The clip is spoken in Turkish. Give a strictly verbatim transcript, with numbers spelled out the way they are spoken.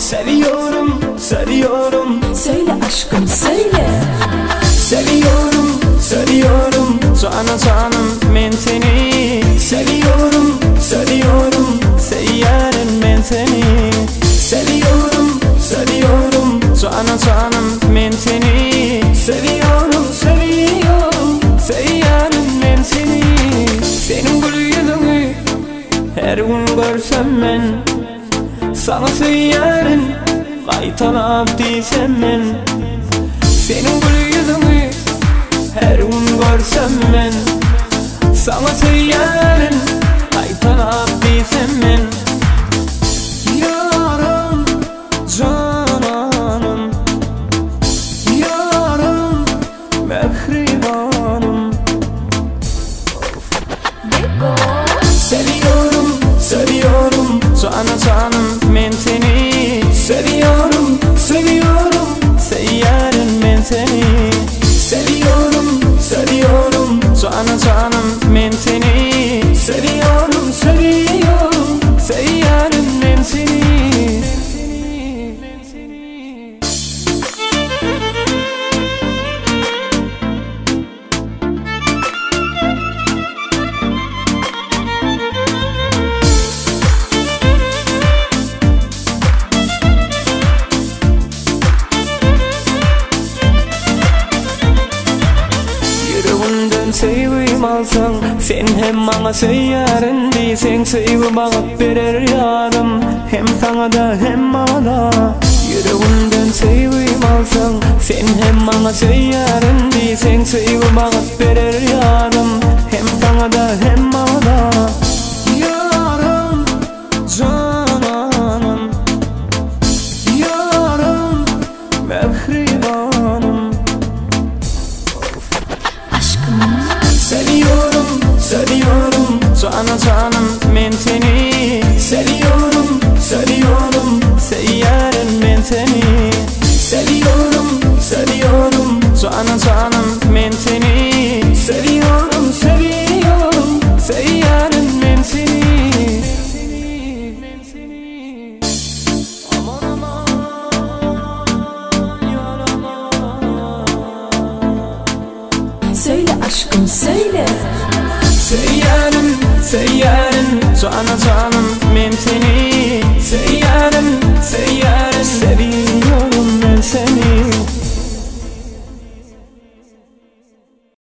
Seviyorum, seviyorum. Söyle aşkım söyle. Seviyorum, seviyorum. Canım canım ben seni. Seviyorum, seviyorum. Seyyarım ben seni. Seviyorum, seviyorum. Canım canım ben seni. Seviyorum, seviyorum. Seyyarım ben seni. Senin gül yüzünü her gün görsem ben, sana seyyarım kaytanap diysem ben. Senin gül yüzünü her gün görsem ben, sana seyyarım kaytanap diysem ben. Yarım, cananım, yarım, mehribanım. Seviyorum, seviyorum. Canım canım ben seni. Seviyorum, seviyorum. Seyyarım ben seni. Seviyorum, seviyorum. Canım canım ben seni. Seviyorum, seviyorum. Seyyarım ben seni. Sevgim alsan sen hem bana seyyarın diysen, sevgi bana verer yarım, hem sana da hem bana da. Yüreğimden sevgim alsan sen hem bana seyyarın diysen, sevgi bana verer yarım, hem sana da hem bana da. Yarım, cananım, yarım, mehribanım. Seviyorum, seviyorum. Canım canım ben seni. Seviyorum, seviyorum. Seyyarım ben seni. Seviyorum, seviyorum. Canım canım ben seni. Seviyorum, seviyorum. Seyyarım ben seni. Aman aman, yar aman. Söyle aşkım söyle. Seyyarım, seyyarım. Canım canım ben seni. Seyyarım, seyyarım. Seviyorum.